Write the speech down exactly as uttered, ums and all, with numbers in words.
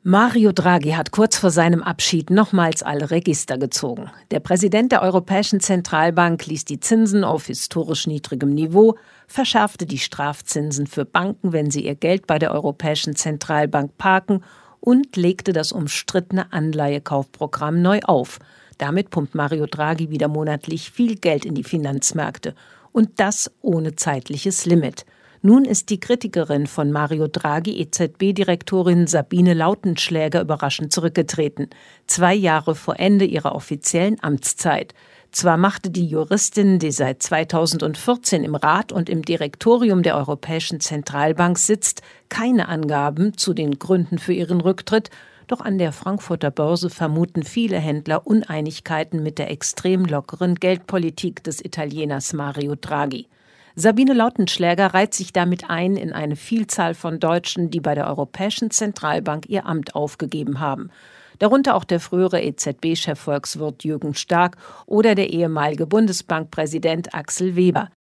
Mario Draghi hat kurz vor seinem Abschied nochmals alle Register gezogen. Der Präsident der Europäischen Zentralbank ließ die Zinsen auf historisch niedrigem Niveau, verschärfte die Strafzinsen für Banken, wenn sie ihr Geld bei der Europäischen Zentralbank parken, und legte das umstrittene Anleihekaufprogramm neu auf. Damit pumpt Mario Draghi wieder monatlich viel Geld in die Finanzmärkte. Und das ohne zeitliches Limit. Nun ist die Kritikerin von Mario Draghi, E Z B-Direktorin Sabine Lautenschläger, überraschend zurückgetreten. Zwei Jahre vor Ende ihrer offiziellen Amtszeit. Zwar machte die Juristin, die seit zweitausendvierzehn im Rat und im Direktorium der Europäischen Zentralbank sitzt, keine Angaben zu den Gründen für ihren Rücktritt, doch an der Frankfurter Börse vermuten viele Händler Uneinigkeiten mit der extrem lockeren Geldpolitik des Italieners Mario Draghi. Sabine Lautenschläger reiht sich damit ein in eine Vielzahl von Deutschen, die bei der Europäischen Zentralbank ihr Amt aufgegeben haben. Darunter auch der frühere E Z B-Chefvolkswirt Jürgen Stark oder der ehemalige Bundesbankpräsident Axel Weber.